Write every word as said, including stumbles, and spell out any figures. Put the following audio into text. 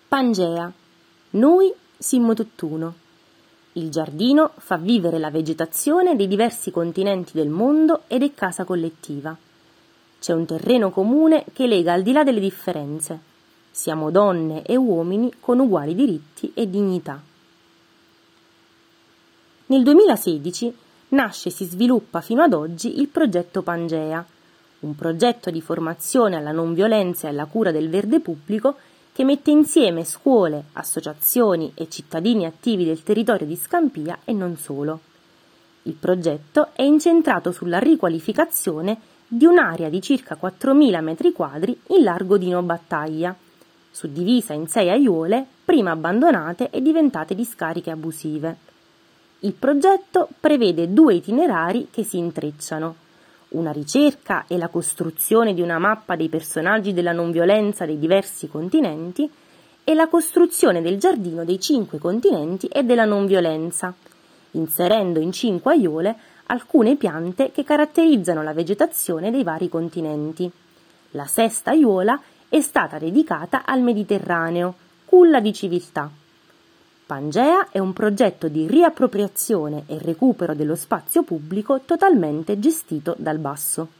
Pangea, noi simmo tutt'uno. Il giardino fa vivere la vegetazione dei diversi continenti del mondo ed è casa collettiva. C'è un terreno comune che lega al di là delle differenze. Siamo donne e uomini con uguali diritti e dignità. Nel duemilasedici nasce e si sviluppa fino ad oggi il progetto Pangea, un progetto di formazione alla non violenza e alla cura del verde pubblico che mette insieme scuole, associazioni e cittadini attivi del territorio di Scampia e non solo. Il progetto è incentrato sulla riqualificazione di un'area di circa quattromila metri quadri in largo Dino Battaglia, suddivisa in sei aiuole prima abbandonate e diventate discariche abusive. Il progetto prevede due itinerari che si intrecciano: una ricerca e la costruzione di una mappa dei personaggi della non violenza dei diversi continenti e la costruzione del giardino dei cinque continenti e della non violenza, inserendo in cinque aiuole alcune piante che caratterizzano la vegetazione dei vari continenti. La sesta aiuola è stata dedicata al Mediterraneo, culla di civiltà. Pangea è un progetto di riappropriazione e recupero dello spazio pubblico totalmente gestito dal basso.